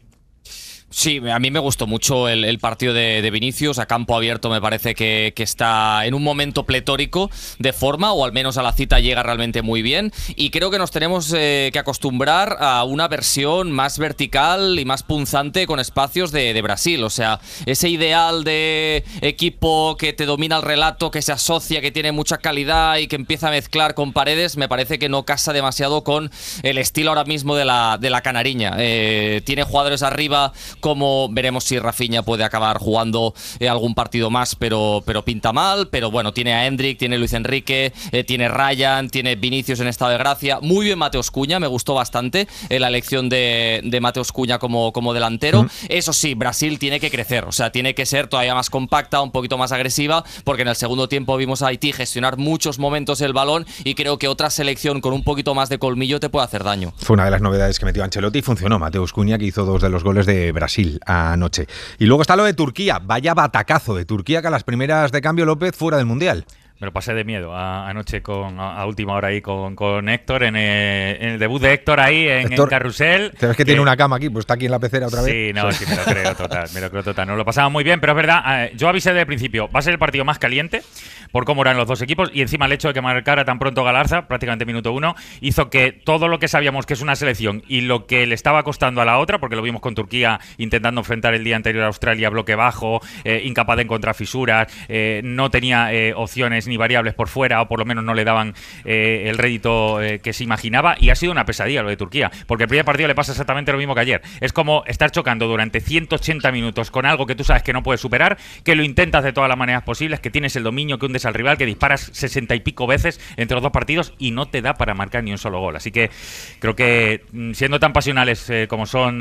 Sí, a mí me gustó mucho el partido de Vinicius. A campo abierto me parece que está en un momento pletórico de forma, o al menos a la cita llega realmente muy bien. Y creo que nos tenemos que acostumbrar a una versión más vertical y más punzante con espacios de Brasil. O sea, ese ideal de equipo que te domina el relato, que se asocia, que tiene mucha calidad y que empieza a mezclar con Paredes, me parece que no casa demasiado con el estilo ahora mismo de la canariña. Tiene jugadores arriba, como veremos si Rafinha puede acabar jugando algún partido más, pero pinta mal. Pero bueno, tiene a Endrick, tiene Luis Enrique, tiene Ryan, tiene Vinicius en estado de gracia. Muy bien Mateus Cunha, me gustó bastante la elección de Mateus Cunha como delantero. Eso sí, Brasil tiene que crecer, o sea, tiene que ser todavía más compacta, un poquito más agresiva, porque en el segundo tiempo vimos a Haití gestionar muchos momentos el balón y creo que otra selección con un poquito más de colmillo te puede hacer daño. Fue una de las novedades que metió Ancelotti y funcionó. Mateus Cunha, que hizo 2 de los goles de Brasil anoche. Y luego está lo de Turquía. Vaya batacazo de Turquía, que a las primeras de cambio López fuera del Mundial. Me lo pasé de miedo anoche a última hora ahí con Héctor, en el debut de Héctor ahí en Carrusel. ¿Sabes que tiene una cama aquí? Pues está aquí en la pecera otra vez. Sí, no, sí, me lo creo total. Nos lo pasamos muy bien, pero es verdad, yo avisé desde el principio, va a ser el partido más caliente por cómo eran los dos equipos, y encima el hecho de que marcara tan pronto Galarza, prácticamente minuto 1, hizo que todo lo que sabíamos que es una selección y lo que le estaba costando a la otra, porque lo vimos con Turquía intentando enfrentar el día anterior a Australia bloque bajo, incapaz de encontrar fisuras, no tenía opciones ni variables por fuera, o por lo menos no le daban el rédito que se imaginaba, y ha sido una pesadilla lo de Turquía, porque el primer partido le pasa exactamente lo mismo que ayer. Es como estar chocando durante 180 minutos con algo que tú sabes que no puedes superar, que lo intentas de todas las maneras posibles, que tienes el dominio, que hundes al rival, que disparas 60 y pico veces entre los dos partidos y no te da para marcar ni un solo gol. Así que creo que siendo tan pasionales como son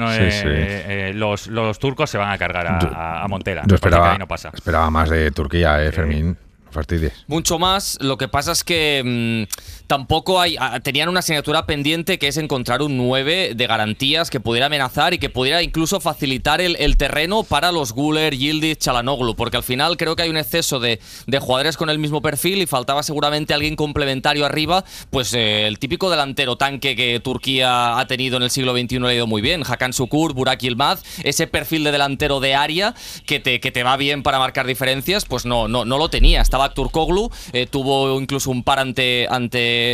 los turcos, se van a cargar a Montera. Yo esperaba más de Turquía, Fermín. Fastidies. Mucho más. Lo que pasa es que tampoco tenían una asignatura pendiente, que es encontrar un 9 de garantías que pudiera amenazar y que pudiera incluso facilitar el terreno para los Güler, Yildiz, Çalhanoğlu, porque al final creo que hay un exceso de jugadores con el mismo perfil y faltaba seguramente alguien complementario arriba. Pues el típico delantero tanque que Turquía ha tenido en el siglo XXI le ha ido muy bien, Hakan Şükür, Burak Yılmaz, ese perfil de delantero de área que te va bien para marcar diferencias, pues no lo tenía. Estaba Çabak Turkoglu, tuvo incluso un par en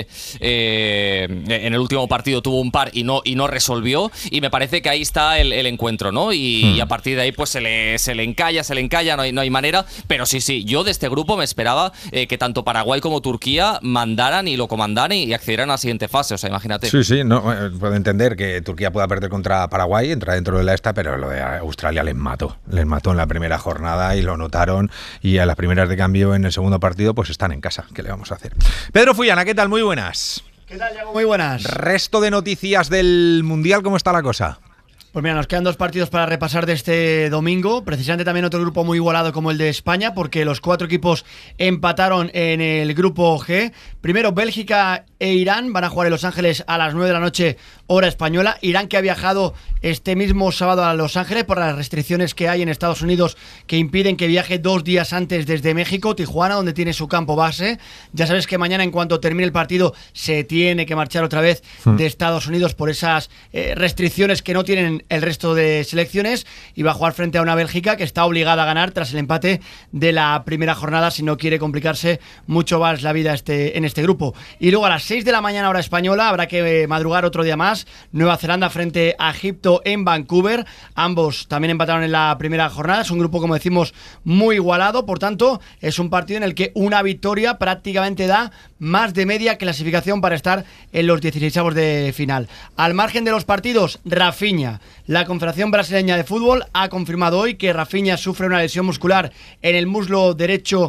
el último partido tuvo un par y no resolvió, y me parece que ahí está el encuentro, ¿no? Y a partir de ahí pues se le encalla, no hay manera, pero sí, yo de este grupo me esperaba que tanto Paraguay como Turquía mandaran y lo comandaran y accedieran a la siguiente fase, o sea, imagínate. Sí, no, puedo entender que Turquía pueda perder contra Paraguay, entra dentro de la esta, pero lo de Australia les mató en la primera jornada y lo notaron, y a las primeras de cambio en el segundo partido pues están en casa, ¿qué le vamos a hacer? Pedro Fullana, ¿qué tal? Muy buenas. ¿Qué tal, Yago? Muy buenas. Resto de noticias del Mundial, ¿cómo está la cosa? Pues mira, nos quedan 2 partidos para repasar de este domingo. Precisamente también otro grupo muy igualado como el de España, porque los 4 equipos empataron en el grupo G. Primero, Bélgica e Irán van a jugar en Los Ángeles a las 9 de la noche, hora española. Irán, que ha viajado este mismo sábado a Los Ángeles por las restricciones que hay en Estados Unidos que impiden que viaje 2 días antes desde México, Tijuana, donde tiene su campo base. Ya sabes que mañana, en cuanto termine el partido, se tiene que marchar otra vez de Estados Unidos por esas restricciones que no tienen el resto de selecciones, y va a jugar frente a una Bélgica que está obligada a ganar tras el empate de la primera jornada si no quiere complicarse mucho más la vida en este grupo. Y luego a las 6 de la mañana, hora española, habrá que madrugar otro día más. Nueva Zelanda frente a Egipto en Vancouver. Ambos también empataron en la primera jornada. Es un grupo, como decimos, muy igualado. Por tanto, es un partido en el que una victoria prácticamente da más de media clasificación para estar en los 16avos de final. Al margen de los partidos, Rafinha. La Confederación Brasileña de Fútbol ha confirmado hoy que Rafinha sufre una lesión muscular en el muslo derecho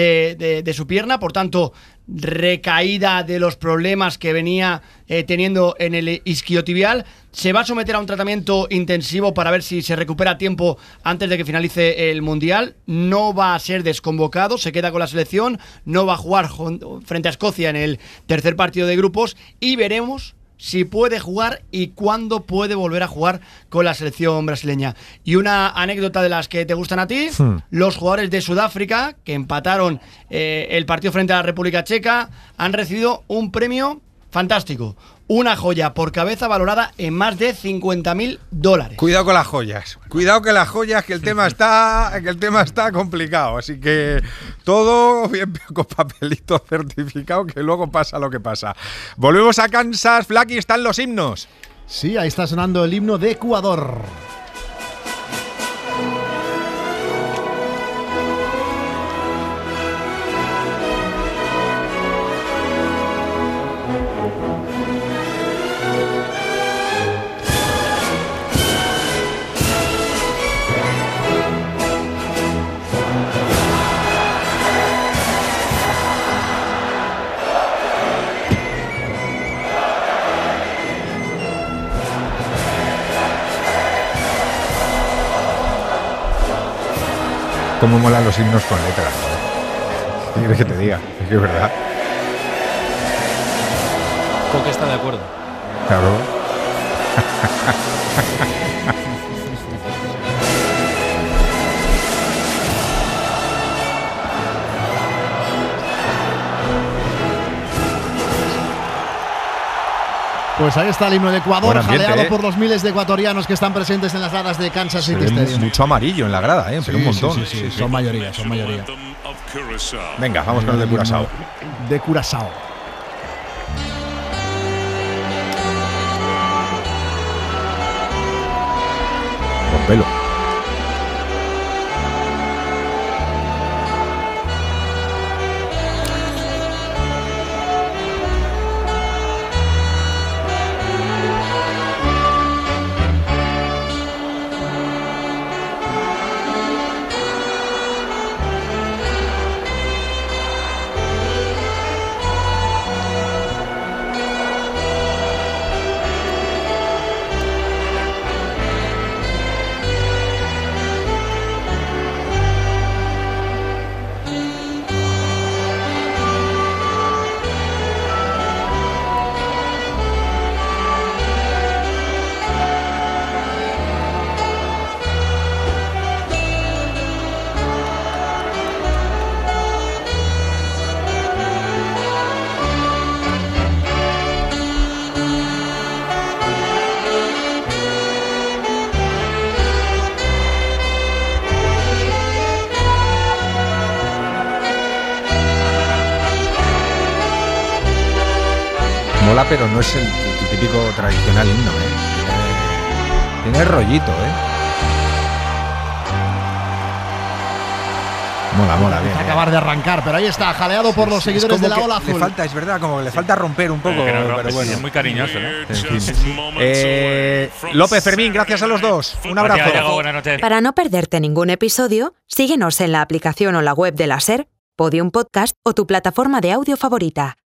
de su pierna, por tanto, recaída de los problemas que venía teniendo en el isquiotibial. Se va a someter a un tratamiento intensivo para ver si se recupera a tiempo antes de que finalice el Mundial. No va a ser desconvocado, se queda con la selección, no va a jugar frente a Escocia en el tercer partido de grupos, y veremos si puede jugar y cuándo puede volver a jugar con la selección brasileña. Y una anécdota de las que te gustan a ti: los jugadores de Sudáfrica, que empataron el partido frente a la República Checa, han recibido un premio fantástico. Una joya por cabeza valorada en más de $50.000. Cuidado con las joyas. Cuidado con las joyas, que el tema está complicado. Así que todo bien con papelito certificado, que luego pasa lo que pasa. Volvemos a Kansas. Flaky, están los himnos. Sí, ahí está sonando el himno de Ecuador. Cómo molan los himnos con letras, joder. ¿Qué quieres que te diga? Es que es verdad. Coque está de acuerdo. Claro. Pues ahí está el himno de Ecuador, Buen ambiente, jaleado por los miles de ecuatorianos que están presentes en las gradas de Kansas City Stadium. Mucho amarillo en la grada, pero un montón. Sí, son mayoría, son mayoría. Venga, vamos con el de Curazao. De Curazao. Con pelo. mola, pero no es el típico tradicional himno, Tiene rollito, Mola, bien. Acabar de arrancar, pero ahí está, jaleado por los seguidores de la Ola Azul. Le falta, es verdad, como que le falta romper un poco, pero bueno. Es muy cariñoso, ¿no? En fin. López, Fermín, gracias a los dos. Un abrazo. Gracias, Diego, buenas noches. Para no perderte ningún episodio, síguenos en la aplicación o la web de la SER, Podium Podcast o tu plataforma de audio favorita.